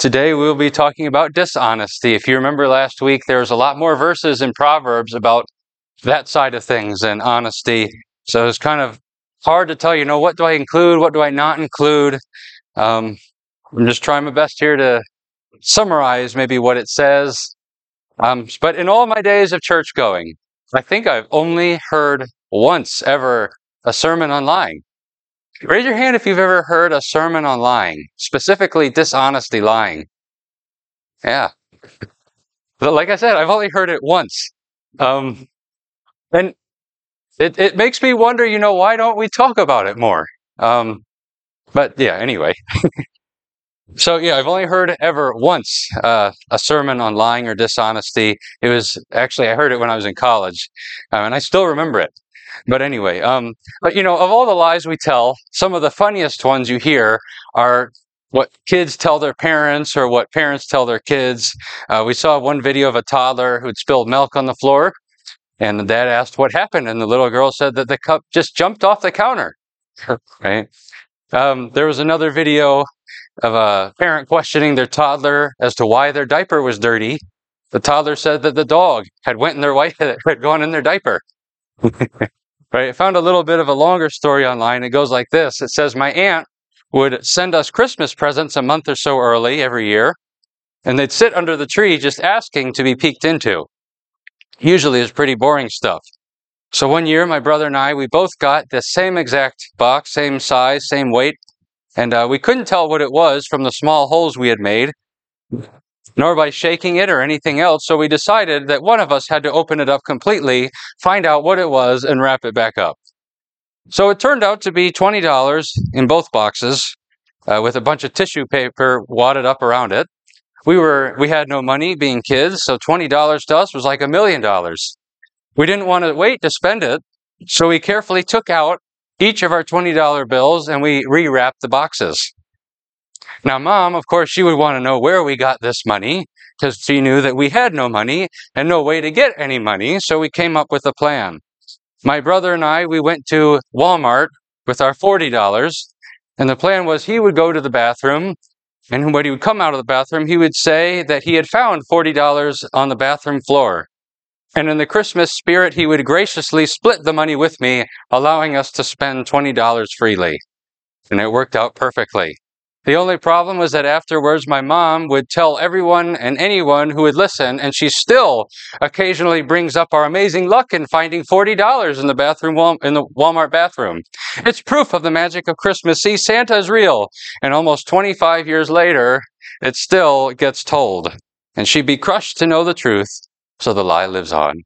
Today we'll be talking about dishonesty. If you remember last week, there was a lot more verses in Proverbs about that side of things and honesty. So it's kind of hard to tell, what do I include, what do I not include. I'm just trying my best here to summarize maybe what it says. But in all my days of church going, I think I've only heard once ever a sermon on lying. Raise your hand if you've ever heard a sermon on lying, specifically dishonesty lying. Yeah. But like I said, I've only heard it once. And it makes me wonder, why don't we talk about it more? But yeah, anyway. So yeah, I've only heard ever once a sermon on lying or dishonesty. It was actually, I heard it when I was in college, and I still remember it. But anyway, but of all the lies we tell, some of the funniest ones you hear are what kids tell their parents or what parents tell their kids. We saw one video of a toddler who'd spilled milk on the floor, and the dad asked what happened, and the little girl said that the cup just jumped off the counter. Right? There was another video of a parent questioning their toddler as to why their diaper was dirty. The toddler said that the dog had gone in their diaper. Right? I found a little bit of a longer story online. It goes like this. It says, my aunt would send us Christmas presents a month or so early every year, and they'd sit under the tree just asking to be peeked into. Usually it's pretty boring stuff. So one year, my brother and I, we both got the same exact box, same size, same weight, and we couldn't tell what it was from the small holes we had made, nor by shaking it or anything else, so we decided that one of us had to open it up completely, find out what it was, and wrap it back up. So it turned out to be $20 in both boxes, with a bunch of tissue paper wadded up around it. We had no money being kids, so $20 to us was like $1 million. We didn't want to wait to spend it, so we carefully took out each of our $20 bills and we rewrapped the boxes. Now, Mom, of course, she would want to know where we got this money, because she knew that we had no money and no way to get any money, so we came up with a plan. My brother and I, we went to Walmart with our $40, and the plan was he would go to the bathroom, and when he would come out of the bathroom, he would say that he had found $40 on the bathroom floor. And in the Christmas spirit, he would graciously split the money with me, allowing us to spend $20 freely. And it worked out perfectly. The only problem was that afterwards, my mom would tell everyone and anyone who would listen, and she still occasionally brings up our amazing luck in finding $40 in the Walmart bathroom. It's proof of the magic of Christmas. See, Santa is real. And almost 25 years later, it still gets told. And she'd be crushed to know the truth, so the lie lives on.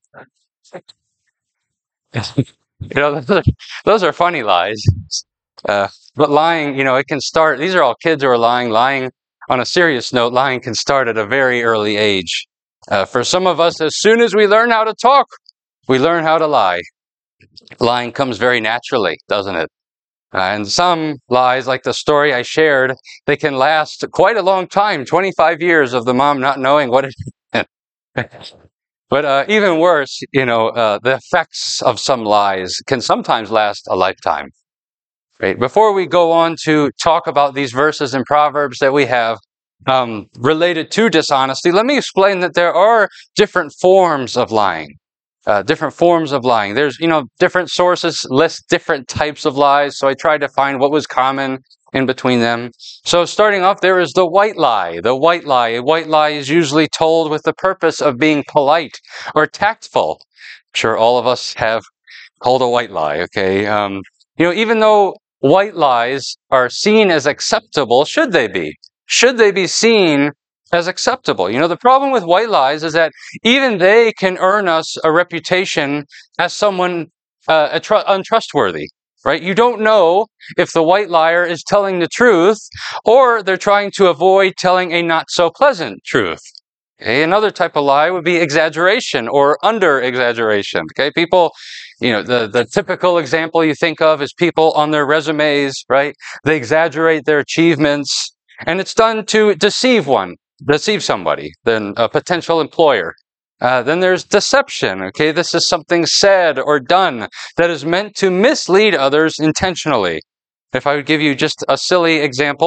Those are funny lies. But lying, it can start, these are all kids who are lying. Lying, on a serious note, lying can start at a very early age. For some of us, as soon as we learn how to talk, we learn how to lie. Lying comes very naturally, doesn't it? And some lies, like the story I shared, they can last quite a long time, 25 years of the mom not knowing what it is. But even worse, the effects of some lies can sometimes last a lifetime. Right. Before we go on to talk about these verses in Proverbs that we have related to dishonesty, let me explain that there are different forms of lying. There's, different sources list different types of lies, so I tried to find what was common in between them. So starting off, there is the white lie. The white lie. A white lie is usually told with the purpose of being polite or tactful. I'm sure all of us have told a white lie, okay? Even though white lies are seen as acceptable, should they be? Should they be seen as acceptable? The problem with white lies is that even they can earn us a reputation as someone untrustworthy, right? You don't know if the white liar is telling the truth or they're trying to avoid telling a not so pleasant truth. Okay, another type of lie would be exaggeration or under-exaggeration. Okay, people, the typical example you think of is people on their resumes, right? They exaggerate their achievements, and it's done to deceive somebody, then a potential employer. Then there's deception. Okay, this is something said or done that is meant to mislead others intentionally. If I would give you just a silly example,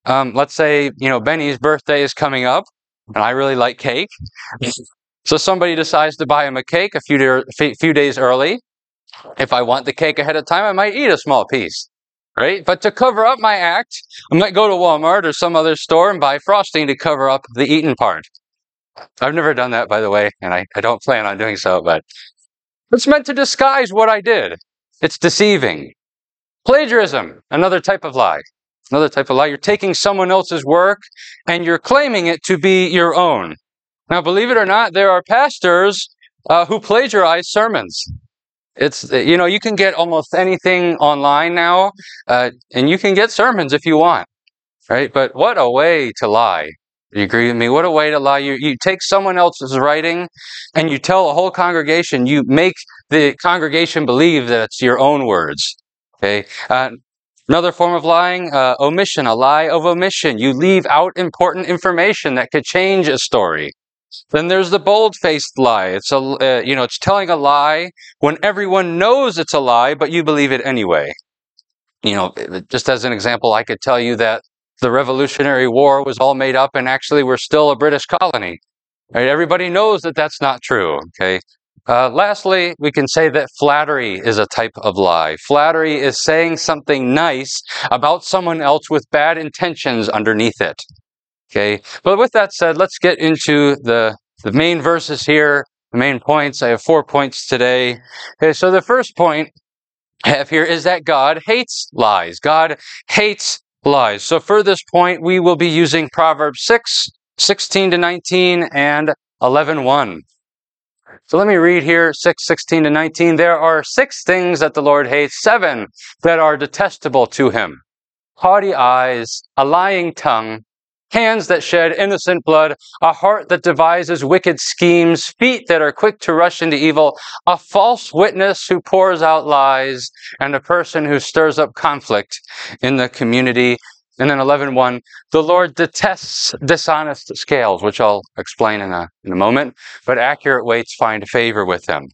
Let's say, Benny's birthday is coming up, and I really like cake. So somebody decides to buy him a cake a few days early. If I want the cake ahead of time, I might eat a small piece, right? But to cover up my act, I might go to Walmart or some other store and buy frosting to cover up the eaten part. I've never done that, by the way, and I don't plan on doing so, but it's meant to disguise what I did. It's deceiving. Plagiarism, another type of lie. Another type of lie. You're taking someone else's work and you're claiming it to be your own. Now, believe it or not, there are pastors who plagiarize sermons. It's, you can get almost anything online now, and you can get sermons if you want, right? But what a way to lie. You agree with me? What a way to lie. You take someone else's writing and you tell a whole congregation, you make the congregation believe that it's your own words. Okay. Another form of lying, omission, a lie of omission. You leave out important information that could change a story. Then there's the bold-faced lie. It's it's telling a lie when everyone knows it's a lie, but you believe it anyway. Just as an example, I could tell you that the Revolutionary War was all made up and actually we're still a British colony. Right? Everybody knows that that's not true. Okay. Lastly, we can say that flattery is a type of lie. Flattery is saying something nice about someone else with bad intentions underneath it. Okay, but with that said, let's get into the main verses here, the main points. I have 4 points today. Okay, so the first point I have here is that God hates lies. God hates lies. So for this point, we will be using Proverbs 6, 16 to 19, and 11:1. So let me read here, 6, 16 to 19. There are 6 things that the Lord hates, 7 that are detestable to him. Haughty eyes, a lying tongue, hands that shed innocent blood, a heart that devises wicked schemes, feet that are quick to rush into evil, a false witness who pours out lies, and a person who stirs up conflict in the community. And then 11:1, the Lord detests dishonest scales, which I'll explain in a moment, but accurate weights find favor with him.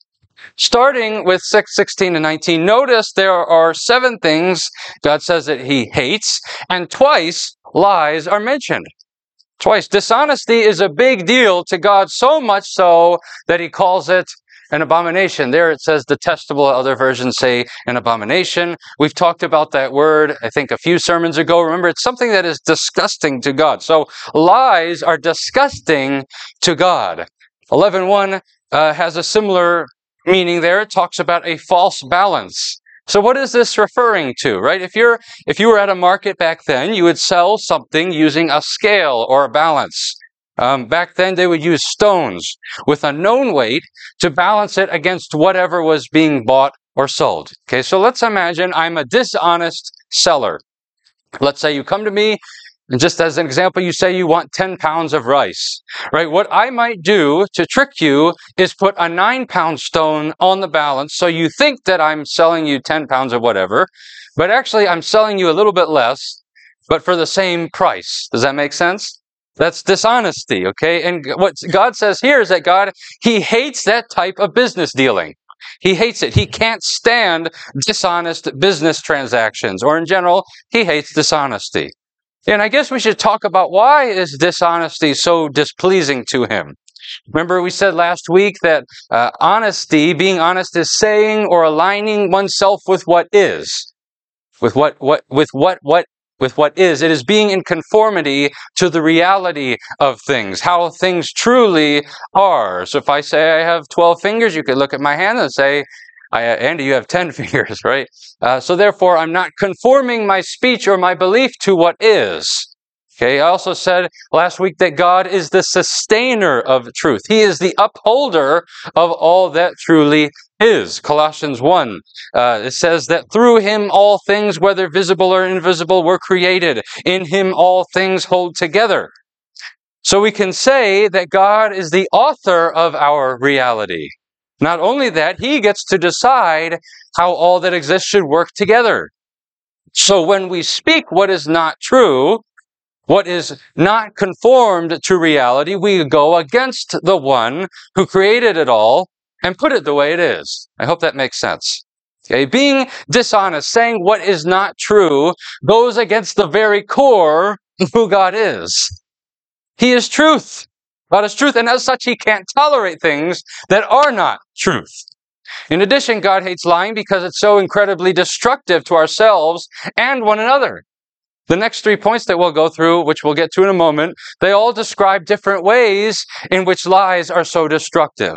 Starting with 6, 16 to 19, notice there are 7 things God says that he hates, and twice lies are mentioned. Twice. Dishonesty is a big deal to God, so much so that he calls it an abomination. There it says detestable. Other versions say an abomination. We've talked about that word, I think, a few sermons ago. Remember, it's something that is disgusting to God. So lies are disgusting to God. 11:1 has a similar meaning there. It talks about a false balance. So what is this referring to, right? If you were at a market back then, you would sell something using a scale or a balance. Back then, they would use stones with a known weight to balance it against whatever was being bought or sold. Okay, so let's imagine I'm a dishonest seller. Let's say you come to me, and just as an example, you say you want 10 pounds of rice, right? What I might do to trick you is put a 9-pound stone on the balance so you think that I'm selling you 10 pounds of whatever, but actually I'm selling you a little bit less, but for the same price. Does that make sense? That's dishonesty, okay? And what God says here is that he hates that type of business dealing. He hates it. He can't stand dishonest business transactions, or in general, he hates dishonesty. And I guess we should talk about why is dishonesty so displeasing to him. Remember we said last week that being honest is saying or aligning oneself with what is. With what is. It is being in conformity to the reality of things, how things truly are. So if I say I have 12 fingers, you could look at my hand and say, Andy, you have 10 fingers, right? So therefore, I'm not conforming my speech or my belief to what is. Okay, I also said last week that God is the sustainer of truth. He is the upholder of all that truly is. Colossians 1, it says that through him all things, whether visible or invisible, were created. In him all things hold together. So we can say that God is the author of our reality. Not only that, he gets to decide how all that exists should work together. So when we speak what is not true, what is not conformed to reality, we go against the one who created it all and put it the way it is. I hope that makes sense. Okay, being dishonest, saying what is not true, goes against the very core of who God is. He is truth. God is truth, and as such, He can't tolerate things that are not truth. In addition, God hates lying because it's so incredibly destructive to ourselves and one another. The next 3 points that we'll go through, which we'll get to in a moment, they all describe different ways in which lies are so destructive.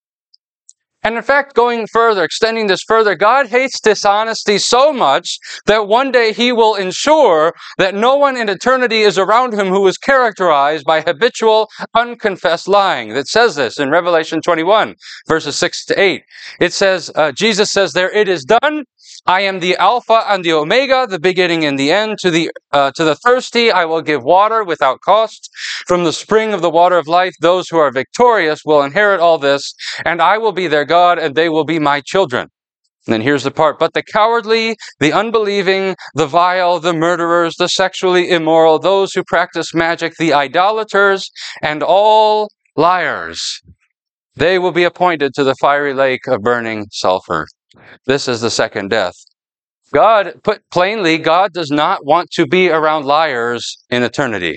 And in fact, going further, extending this further, God hates dishonesty so much that one day He will ensure that no one in eternity is around Him who is characterized by habitual, unconfessed lying. It says this in Revelation 21, verses 6 to 8. It says, Jesus says there, "It is done. I am the Alpha and the Omega, the beginning and the end. To the thirsty I will give water without cost. From the spring of the water of life, those who are victorious will inherit all this, and I will be their God, and they will be my children." And then here's the part. "But the cowardly, the unbelieving, the vile, the murderers, the sexually immoral, those who practice magic, the idolaters, and all liars, they will be appointed to the fiery lake of burning sulfur. This is the second death." God, put plainly, God does not want to be around liars in eternity.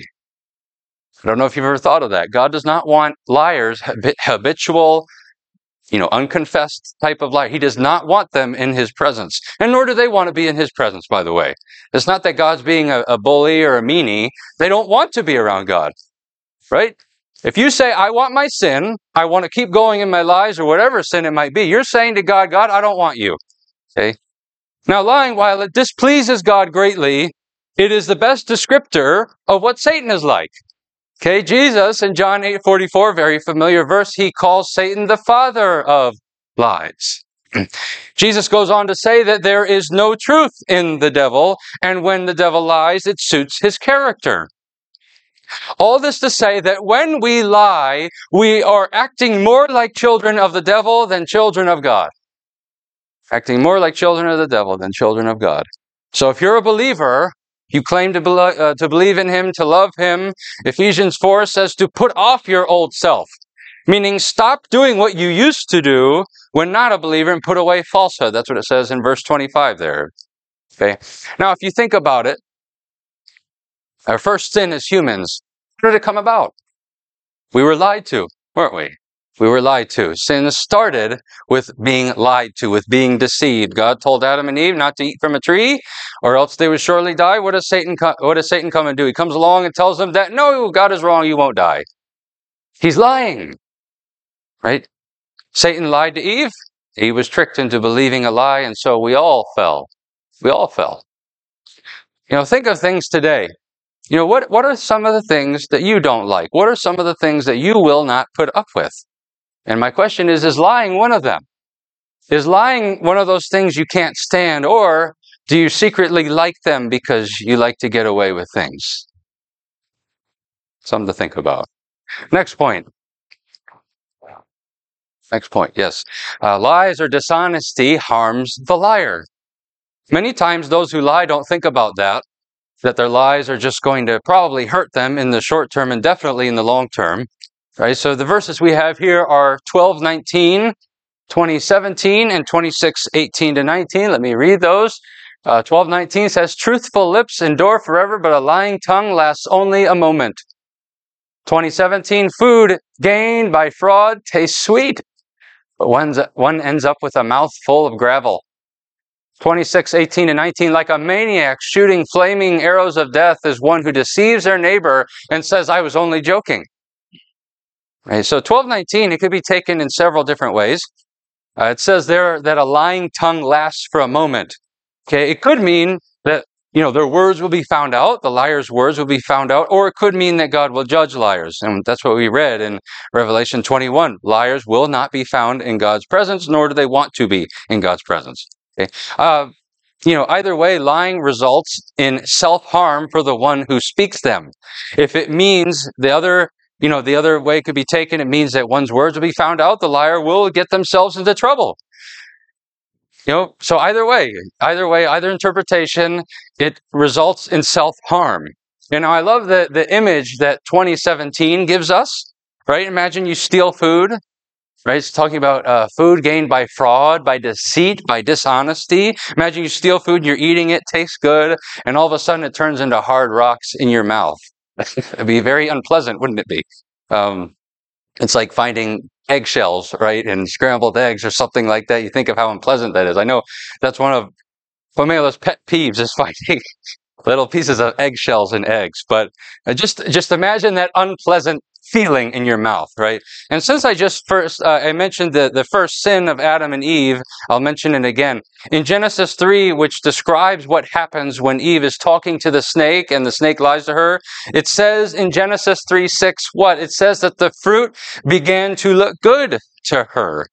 I don't know if you've ever thought of that. God does not want liars, habitual, unconfessed type of liar. He does not want them in His presence. And nor do they want to be in His presence, by the way. It's not that God's being a bully or a meanie. They don't want to be around God, right? If you say, "I want my sin, I want to keep going in my lies," or whatever sin it might be, you're saying to God, "God, I don't want you." Okay? Now, lying, while it displeases God greatly, it is the best descriptor of what Satan is like. Okay, Jesus in John 8:44, very familiar verse, He calls Satan the father of lies. Jesus goes on to say that there is no truth in the devil, and when the devil lies, it suits his character. All this to say that when we lie, we are acting more like children of the devil than children of God. Acting more like children of the devil than children of God. So if you're a believer, you claim to believe in Him, to love Him, Ephesians 4 says to put off your old self. Meaning stop doing what you used to do when not a believer and put away falsehood. That's what it says in verse 25 there. Okay. Now if you think about it, our first sin as humans, how did it come about? We were lied to, weren't we? We were lied to. Sin started with being lied to, with being deceived. God told Adam and Eve not to eat from a tree, or else they would surely die. What does Satan come and do? He comes along and tells them that, no, God is wrong, you won't die. He's lying, right? Satan lied to Eve. He was tricked into believing a lie, and so we all fell. We all fell. Think of things today. What are some of the things that you don't like? What are some of the things that you will not put up with? And my question is lying one of them? Is lying one of those things you can't stand, or do you secretly like them because you like to get away with things? Something to think about. Next point. Yes. Lies or dishonesty harms the liar. Many times those who lie don't think about that their lies are just going to probably hurt them in the short term and definitely in the long term. Right? So the verses we have here are 12:19, 20:17, and 26:18 to 19. Let me read those. 12:19 says, "Truthful lips endure forever, but a lying tongue lasts only a moment." 20:17, "Food gained by fraud tastes sweet, but one ends up with a mouth full of gravel." 26:18 and 19, "Like a maniac shooting flaming arrows of death is one who deceives their neighbor and says, 'I was only joking.'" Right, so 12:19, it could be taken in several different ways. It says there that a lying tongue lasts for a moment. Okay, it could mean that their words will be found out, the liar's words will be found out, or it could mean that God will judge liars. And that's what we read in Revelation 21. Liars will not be found in God's presence, nor do they want to be in God's presence. Okay. Either way, lying results in self-harm for the one who speaks them. If it means the other way could be taken, it means that one's words will be found out, the liar will get themselves into trouble. So either interpretation, it results in self-harm. I love the image that 20:17 gives us, right? Imagine you steal food right? It's talking about food gained by fraud, by deceit, by dishonesty. Imagine you steal food and you're eating it, tastes good, and all of a sudden it turns into hard rocks in your mouth. It'd be very unpleasant, wouldn't it be? It's like finding eggshells, right, and scrambled eggs or something like that. You think of how unpleasant that is. I know that's one of Pomelo's pet peeves is finding little pieces of eggshells in eggs. But just imagine that unpleasant feeling in your mouth, right? And since I mentioned the first sin of Adam and Eve, I'll mention it again. In Genesis 3, which describes what happens when Eve is talking to the snake and the snake lies to her, it says in Genesis 3:6 what? It says that the fruit began to look good to her.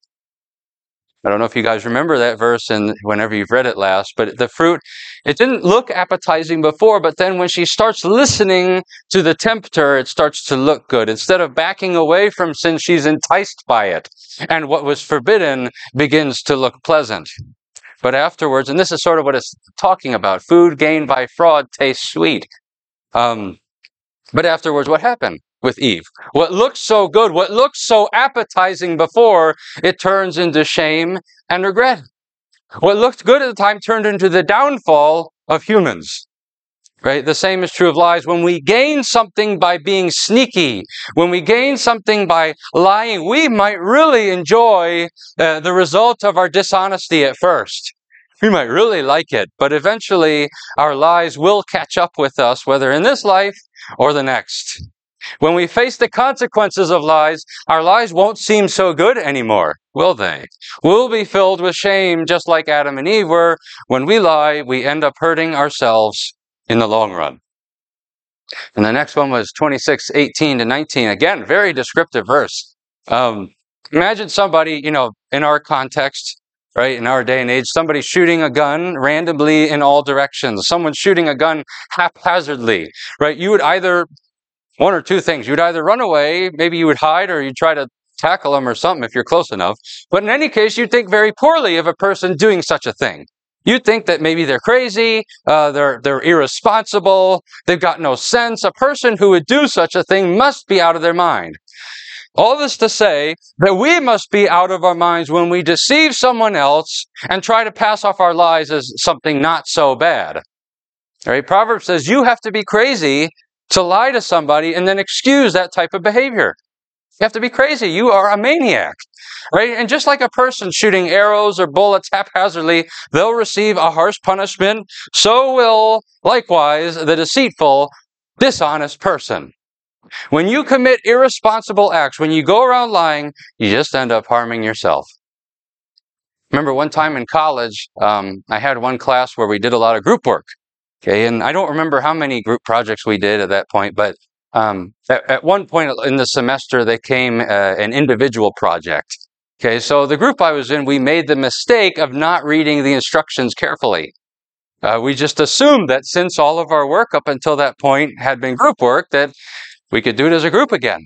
I don't know if you guys remember that verse and whenever you've read it last, but the fruit, it didn't look appetizing before, but then when she starts listening to the tempter, it starts to look good. Instead of backing away from sin, she's enticed by it. And what was forbidden begins to look pleasant. But afterwards, and this is sort of what it's talking about, food gained by fraud tastes sweet. But afterwards, what happened with Eve? What looked so good, what looked so appetizing before, it turns into shame and regret. What looked good at the time turned into the downfall of humans. Right? The same is true of lies. When we gain something by being sneaky, when we gain something by lying, we might really enjoy the result of our dishonesty at first. We might really like it, but eventually our lies will catch up with us, whether in this life or the next. When we face the consequences of lies, our lies won't seem so good anymore, will they? We'll be filled with shame, just like Adam and Eve were. When we lie, we end up hurting ourselves in the long run. And the next one was 26:18-19. Again, very descriptive verse. Imagine somebody, in our context, right, in our day and age, somebody shooting a gun randomly in all directions. Someone shooting a gun haphazardly, right? You would either, one or two things. You'd either run away, maybe you would hide, or you'd try to tackle them or something if you're close enough. But in any case, you'd think very poorly of a person doing such a thing. You'd think that maybe they're crazy, they're irresponsible, they've got no sense. A person who would do such a thing must be out of their mind. All this to say that we must be out of our minds when we deceive someone else and try to pass off our lies as something not so bad. All right? Proverbs says you have to be crazy to lie to somebody and then excuse that type of behavior. You have to be crazy. You are a maniac, right? And just like a person shooting arrows or bullets haphazardly, they'll receive a harsh punishment. So will, likewise, the deceitful, dishonest person. When you commit irresponsible acts, when you go around lying, you just end up harming yourself. Remember one time in college, I had one class where we did a lot of group work. Okay, and I don't remember how many group projects we did at that point, but at one point in the semester, they came an individual project. Okay, so the group I was in, we made the mistake of not reading the instructions carefully. We just assumed that since all of our work up until that point had been group work, that we could do it as a group again.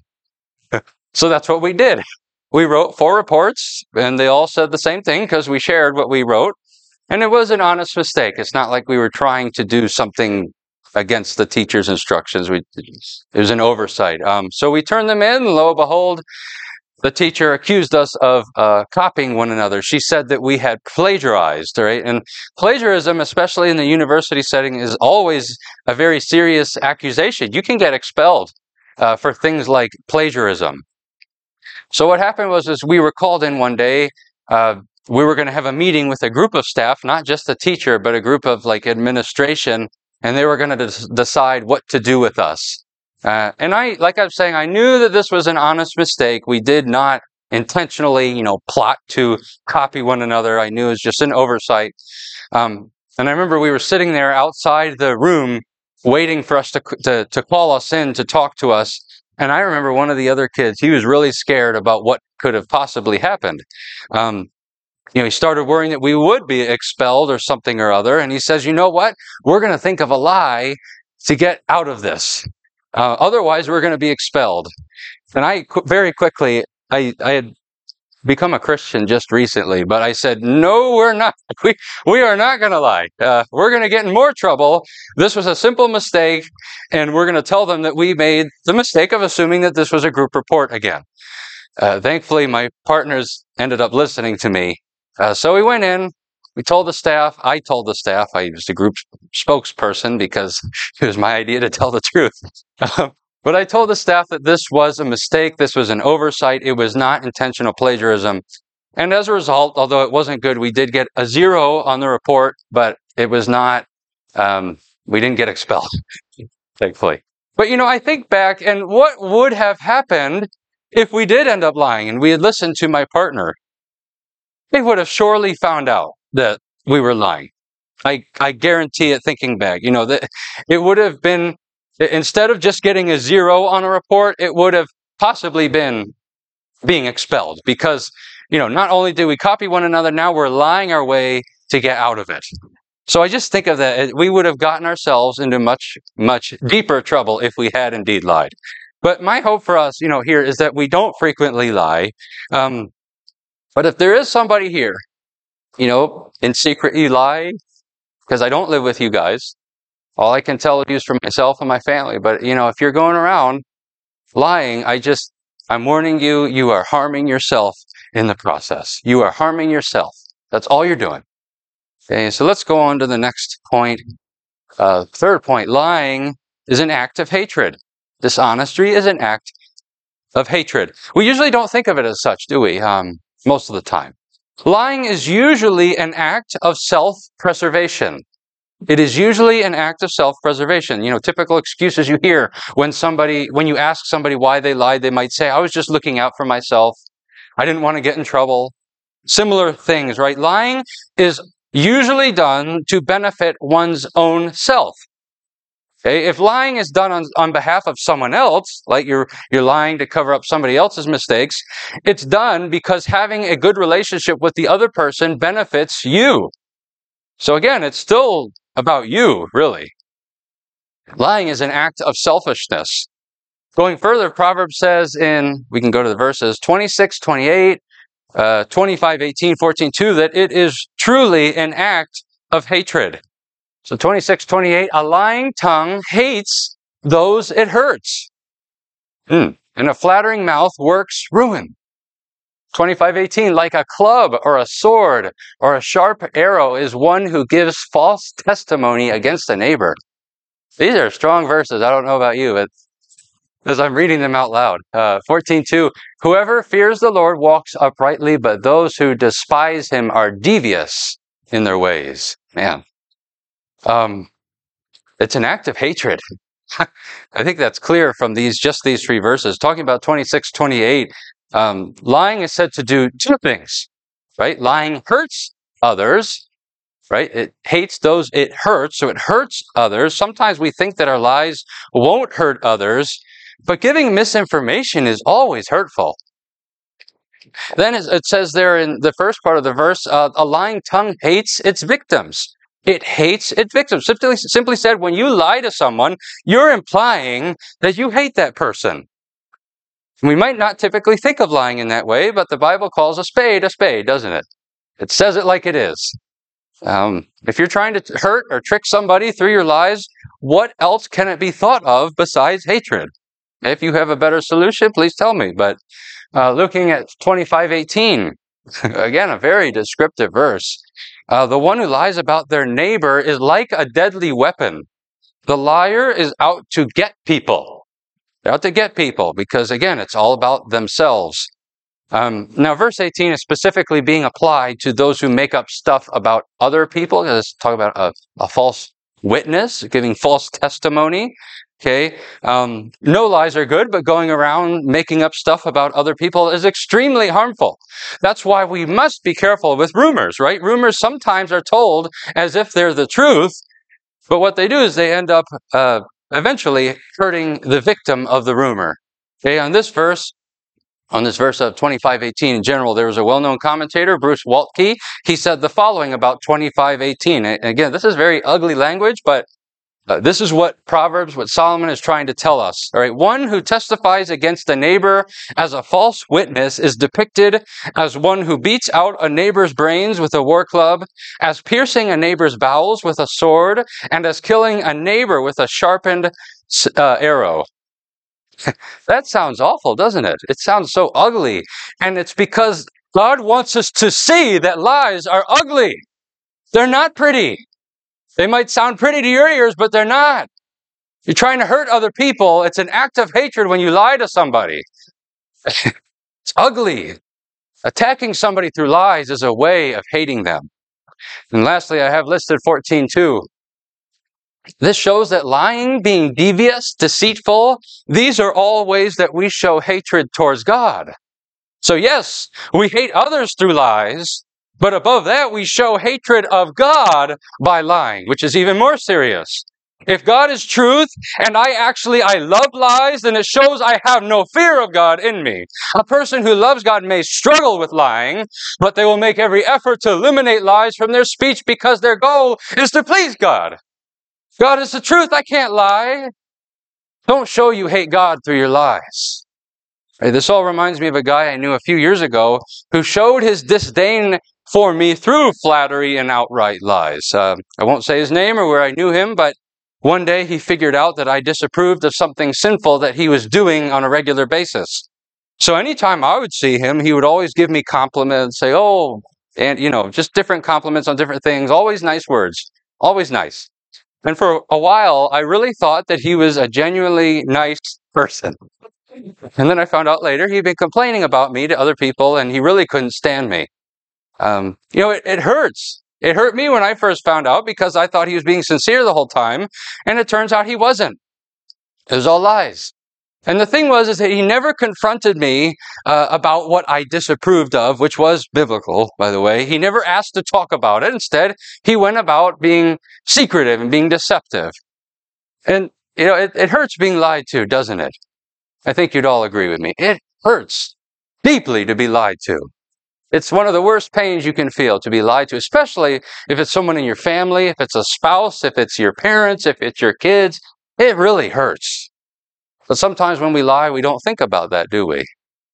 So that's what we did. We wrote 4 reports, and they all said the same thing because we shared what we wrote. And it was an honest mistake. It's not like we were trying to do something against the teacher's instructions. It was an oversight. So we turned them in, and lo and behold, the teacher accused us of copying one another. She said that we had plagiarized, right? And plagiarism, especially in the university setting, is always a very serious accusation. You can get expelled for things like plagiarism. So what happened was we were called in one day. We were going to have a meeting with a group of staff, not just a teacher, but a group of administration, and they were going to decide what to do with us. And like I was saying, I knew that this was an honest mistake. We did not intentionally, plot to copy one another. I knew it was just an oversight. And I remember we were sitting there outside the room waiting for us to call us in to talk to us. And I remember one of the other kids, he was really scared about what could have possibly happened. He started worrying that we would be expelled or something or other. And he says, you know what? We're going to think of a lie to get out of this. Otherwise, we're going to be expelled. And very quickly, I had become a Christian just recently, but I said, no, we're not. We are not going to lie. We're going to get in more trouble. This was a simple mistake, and we're going to tell them that we made the mistake of assuming that this was a group report again. Thankfully, my partners ended up listening to me. So we went in, we told the staff, I told the staff, I was the group spokesperson because it was my idea to tell the truth. But I told the staff that this was a mistake, this was an oversight, it was not intentional plagiarism. And as a result, although it wasn't good, we did get a 0 on the report, but it was not, we didn't get expelled, thankfully. But I think back, and what would have happened if we did end up lying and we had listened to my partner? They would have surely found out that we were lying. I guarantee it, thinking back. That it would have been, instead of just getting a 0 on a report, it would have possibly been being expelled because, not only did we copy one another, now we're lying our way to get out of it. So I just think of that. We would have gotten ourselves into much, much deeper trouble if we had indeed lied. But my hope for us, here is that we don't frequently lie. But if there is somebody here, in secret you lie, because I don't live with you guys. All I can tell you is for myself and my family. But, if you're going around lying, I'm warning you, you are harming yourself in the process. You are harming yourself. That's all you're doing. Okay, so let's go on to the next point. Third point, lying is an act of hatred. Dishonesty is an act of hatred. We usually don't think of it as such, do we? Most of the time. Lying is usually an act of self-preservation. It is usually an act of self-preservation. Typical excuses you hear when you ask somebody why they lied, they might say, I was just looking out for myself. I didn't want to get in trouble. Similar things, right? Lying is usually done to benefit one's own self. Okay? If lying is done on behalf of someone else, like you're lying to cover up somebody else's mistakes, it's done because having a good relationship with the other person benefits you. So again, it's still about you, really. Lying is an act of selfishness. Going further, Proverbs says we can go to the verses, 26:28, 25:18, 14:2, that it is truly an act of hatred. So 26:28, a lying tongue hates those it hurts. And a flattering mouth works ruin. 25:18, like a club or a sword or a sharp arrow is one who gives false testimony against a neighbor. These are strong verses. I don't know about you, but as I'm reading them out loud. 14:2, whoever fears the Lord walks uprightly, but those who despise him are devious in their ways. Man. It's an act of hatred. I think that's clear from these 3 verses. Talking about 26:28, lying is said to do 2 things, right? Lying hurts others, right? It hates those it hurts, so it hurts others. Sometimes we think that our lies won't hurt others, but giving misinformation is always hurtful. Then it says there in the first part of the verse, a lying tongue hates its victims. It hates its victims. Simply said, when you lie to someone, you're implying that you hate that person. We might not typically think of lying in that way, but the Bible calls a spade, doesn't it? It says it like it is. If you're trying to hurt or trick somebody through your lies, what else can it be thought of besides hatred? If you have a better solution, please tell me. But looking at 25:18, again, a very descriptive verse. The one who lies about their neighbor is like a deadly weapon. The liar is out to get people. They're out to get people because, again, it's all about themselves. Now, verse 18 is specifically being applied to those who make up stuff about other people. Let's talk about a false witness, giving false testimony. Okay, no lies are good, but going around making up stuff about other people is extremely harmful. That's why we must be careful with rumors, right? Rumors sometimes are told as if they're the truth, but what they do is they end up eventually hurting the victim of the rumor. Okay, on this verse of 25:18 in general, there was a well-known commentator, Bruce Waltke. He said the following about 25:18. Again, this is very ugly language, but this is what Solomon is trying to tell us. All right, one who testifies against a neighbor as a false witness is depicted as one who beats out a neighbor's brains with a war club, as piercing a neighbor's bowels with a sword, and as killing a neighbor with a sharpened arrow. That sounds awful, doesn't it? It sounds so ugly. And it's because God wants us to see that lies are ugly. They're not pretty. They might sound pretty to your ears, but they're not. You're trying to hurt other people. It's an act of hatred when you lie to somebody. It's ugly. Attacking somebody through lies is a way of hating them. And lastly, I have listed 14:2. This shows that lying, being devious, deceitful, these are all ways that we show hatred towards God. So yes, we hate others through lies, but above that, we show hatred of God by lying, which is even more serious. If God is truth, and I love lies, then it shows I have no fear of God in me. A person who loves God may struggle with lying, but they will make every effort to eliminate lies from their speech because their goal is to please God. God is the truth, I can't lie. Don't show you hate God through your lies. Right, this all reminds me of a guy I knew a few years ago who showed his disdain for me through flattery and outright lies. I won't say his name or where I knew him, but one day he figured out that I disapproved of something sinful that he was doing on a regular basis. So anytime I would see him, he would always give me compliments, say, oh, and just different compliments on different things, always nice words, always nice. And for a while, I really thought that he was a genuinely nice person. And then I found out later he'd been complaining about me to other people, and he really couldn't stand me. It hurts. It hurt me when I first found out because I thought he was being sincere the whole time, and it turns out he wasn't. It was all lies. And the thing is that he never confronted me about what I disapproved of, which was biblical, by the way. He never asked to talk about it. Instead, he went about being secretive and being deceptive. And, it hurts being lied to, doesn't it? I think you'd all agree with me. It hurts deeply to be lied to. It's one of the worst pains you can feel, to be lied to, especially if it's someone in your family, if it's a spouse, if it's your parents, if it's your kids. It really hurts. But sometimes when we lie, we don't think about that, do we?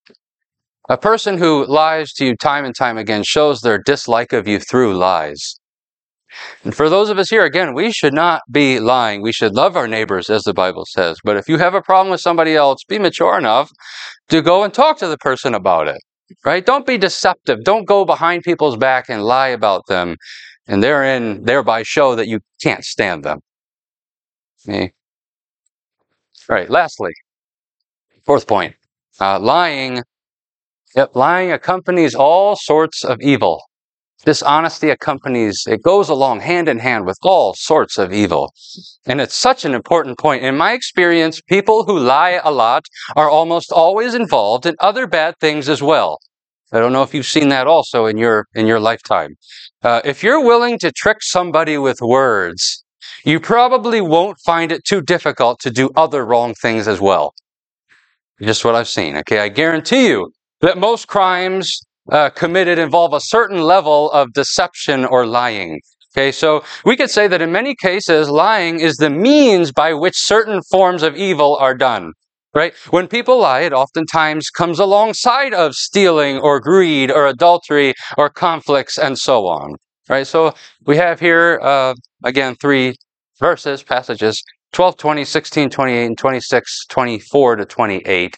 A person who lies to you time and time again shows their dislike of you through lies. And for those of us here, again, we should not be lying. We should love our neighbors, as the Bible says. But if you have a problem with somebody else, be mature enough to go and talk to the person about it. Right? Don't be deceptive. Don't go behind people's back and lie about them, and thereby show that you can't stand them. Okay. Right. Lastly, fourth point, lying. Yep, lying accompanies all sorts of evil. Dishonesty it goes along hand in hand with all sorts of evil. And it's such an important point. In my experience, people who lie a lot are almost always involved in other bad things as well. I don't know if you've seen that also in your lifetime. If you're willing to trick somebody with words, you probably won't find it too difficult to do other wrong things as well. Just what I've seen. Okay, I guarantee you that most crimes committed involve a certain level of deception or lying. Okay, so we could say that in many cases, lying is the means by which certain forms of evil are done. Right? When people lie, it oftentimes comes alongside of stealing or greed or adultery or conflicts and so on. Right? So we have here, again, 3 passages, 12:20, 16:28, and 26:24 to 28.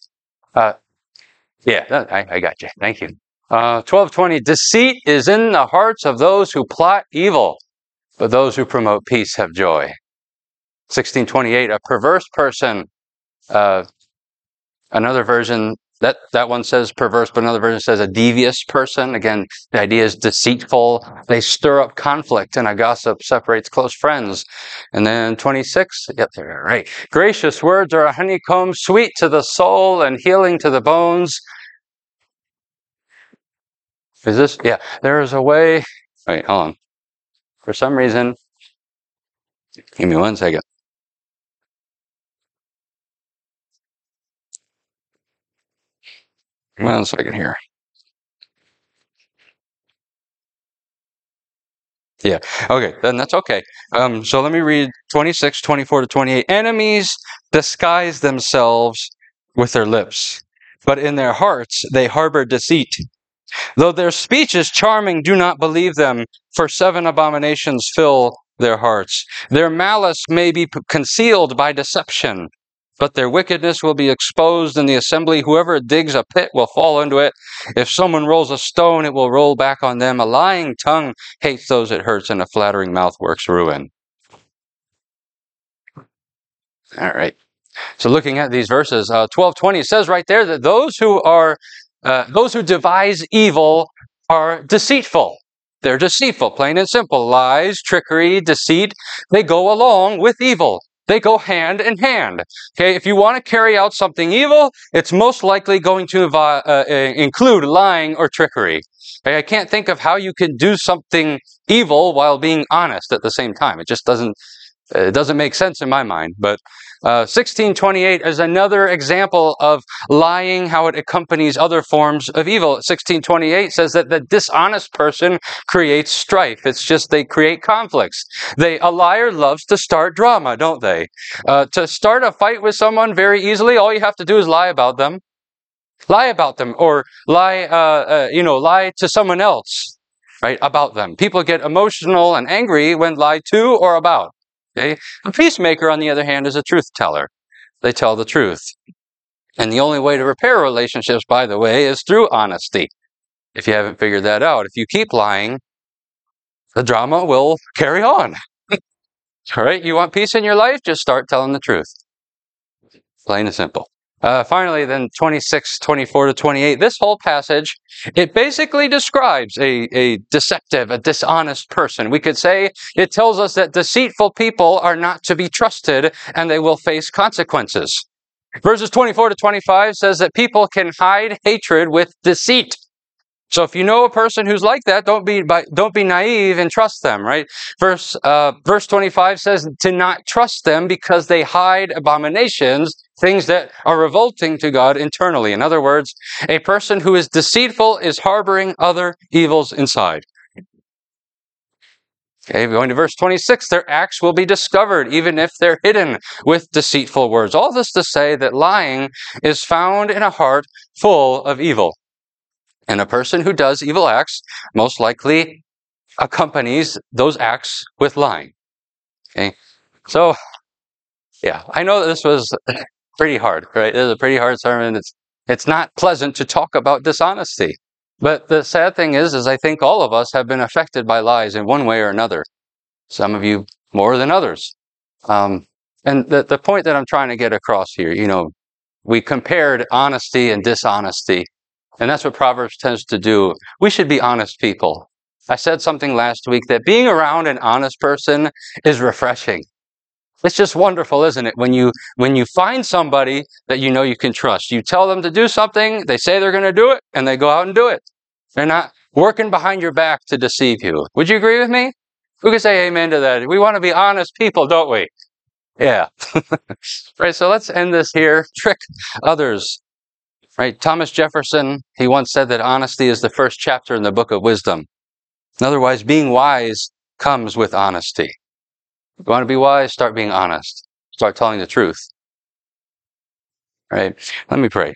Yeah, I got you. Thank you. 12:20, deceit is in the hearts of those who plot evil, but those who promote peace have joy. 16:28, a perverse person, another version, that one says perverse, but another version says a devious person. Again, the idea is deceitful. They stir up conflict, and a gossip separates close friends. And then 26, yep, there, right. Gracious words are a honeycomb, sweet to the soul and healing to the bones. Is this? Yeah, there is a way. Wait, hold on. For some reason, give me 1 second. 1 second here. Yeah, okay, then that's okay. So let me read 26:24 to 28. Enemies disguise themselves with their lips, but in their hearts they harbor deceit. Though their speech is charming, do not believe them, for 7 abominations fill their hearts. Their malice may be concealed by deception. but their wickedness will be exposed in the assembly. Whoever digs a pit will fall into it. If someone rolls a stone, it will roll back on them. A lying tongue hates those it hurts, and a flattering mouth works ruin. All right. So looking at these verses, 12:20 says right there that those who devise evil are deceitful. They're deceitful, plain and simple. Lies, trickery, deceit, they go along with evil. They go hand in hand. Okay, if you want to carry out something evil, it's most likely going to include lying or trickery. Okay, I can't think of how you can do something evil while being honest at the same time. It just doesn't make sense in my mind. But 16:28 is another example of lying, how it accompanies other forms of evil. 16:28 says that the dishonest person creates strife. It's just they create conflicts. A liar loves to start drama, don't they? To start a fight with someone very easily, all you have to do is lie about them. Lie about them, or lie to someone else, right, about them. People get emotional and angry when lied to or about. Okay? A peacemaker, on the other hand, is a truth teller. They tell the truth. And the only way to repair relationships, by the way, is through honesty. If you haven't figured that out, if you keep lying, the drama will carry on. All right? You want peace in your life? Just start telling the truth. Plain and simple. Finally, then 26:24 to 28, this whole passage, it basically describes a deceptive, a dishonest person. We could say it tells us that deceitful people are not to be trusted and they will face consequences. Verses 24 to 25 says that people can hide hatred with deceit. So if you know a person who's like that, don't be naive and trust them, right? Verse 25 says to not trust them because they hide abominations, things that are revolting to God internally. In other words, a person who is deceitful is harboring other evils inside. Okay, going to verse 26, their acts will be discovered, even if they're hidden with deceitful words. All this to say that lying is found in a heart full of evil. And a person who does evil acts most likely accompanies those acts with lying. Okay, so yeah, I know that this was pretty hard, right? It is a pretty hard sermon. It's not pleasant to talk about dishonesty. But the sad thing is I think all of us have been affected by lies in one way or another. Some of you more than others. And the point that I'm trying to get across here, we compared honesty and dishonesty. And that's what Proverbs tends to do. We should be honest people. I said something last week that being around an honest person is refreshing. It's just wonderful, isn't it? When you find somebody that you know you can trust. You tell them to do something, they say they're going to do it, and they go out and do it. They're not working behind your back to deceive you. Would you agree with me? Who can say amen to that? We want to be honest people, don't we? Yeah. Right, so let's end this here. Trick others. Right, Thomas Jefferson, he once said that honesty is the first chapter in the book of wisdom. Otherwise, being wise comes with honesty. If you want to be wise, start being honest. Start telling the truth. Right? Let me pray.